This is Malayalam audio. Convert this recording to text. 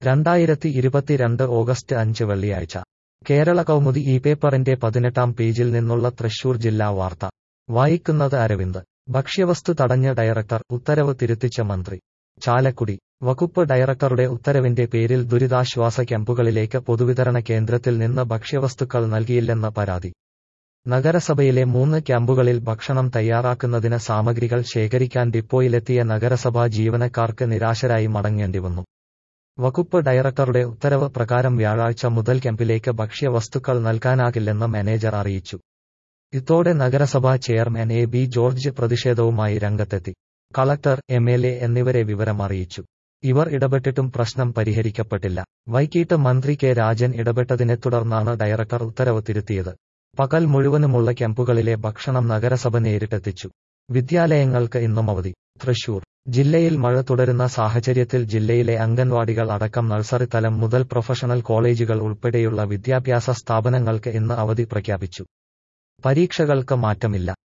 2022 ഓഗസ്റ്റ് 5 വെള്ളിയാഴ്ച കേരള കൗമുദി ഈ പേപ്പറിന്റെ 18-ാം പേജിൽ നിന്നുള്ള തൃശൂർ ജില്ലാ വാർത്ത വായിക്കുന്നത് അരവിന്ദ്. ഭക്ഷ്യവസ്തു തടഞ്ഞ് ഡയറക്ടർ, ഉത്തരവ് തിരുത്തിച്ച മന്ത്രി. ചാലക്കുടി വകുപ്പ് ഡയറക്ടറുടെ ഉത്തരവിന്റെ പേരിൽ ദുരിതാശ്വാസ ക്യാമ്പുകളിലേക്ക് പൊതുവിതരണ കേന്ദ്രത്തിൽ നിന്ന് ഭക്ഷ്യവസ്തുക്കൾ നൽകിയില്ലെന്ന് പരാതി. നഗരസഭയിലെ 3 ക്യാമ്പുകളിൽ ഭക്ഷണം തയ്യാറാക്കുന്നതിന് സാമഗ്രികൾ ശേഖരിക്കാൻ ഡിപ്പോയിലെത്തിയ നഗരസഭാ ജീവനക്കാർക്ക് നിരാശരായി മടങ്ങേണ്ടിവന്നു. വകുപ്പ് ഡയറക്ടറുടെ ഉത്തരവ് പ്രകാരം വ്യാഴാഴ്ച മുതൽ ക്യാമ്പിലേക്ക് ഭക്ഷ്യവസ്തുക്കൾ നൽകാനാകില്ലെന്ന് മാനേജർ അറിയിച്ചു. ഇതോടെ നഗരസഭാ ചെയർമാൻ എ ബി ജോർജ് പ്രതിഷേധവുമായി രംഗത്തെത്തി. കളക്ടർ, MLA എന്നിവരെ വിവരം അറിയിച്ചു. ഇവർ ഇടപെട്ടിട്ടും പ്രശ്നം പരിഹരിക്കപ്പെട്ടില്ല. വൈകിട്ട് മന്ത്രി കെ രാജൻ ഇടപെട്ടതിനെ തുടർന്നാണ് ഡയറക്ടർ ഉത്തരവ് തിരുത്തിയത്. പകൽ മുഴുവനുമുള്ള ക്യാമ്പുകളിലെ ഭക്ഷണം നഗരസഭ നേരിട്ടെത്തിച്ചു. വിദ്യാലയങ്ങൾക്ക് ഇന്നും അവധി. തൃശൂർ ജില്ലയിൽ മഴ തുടരുന്ന സാഹചര്യത്തിൽ ജില്ലയിലെ അംഗൻവാടികൾ അടക്കം നഴ്സറി തലം മുതൽ പ്രൊഫഷണൽ കോളേജുകൾ ഉൾപ്പെടെയുള്ള വിദ്യാഭ്യാസ സ്ഥാപനങ്ങൾക്ക് ഇന്ന് അവധി പ്രഖ്യാപിച്ചു. പരീക്ഷകൾക്ക് മാറ്റമില്ല.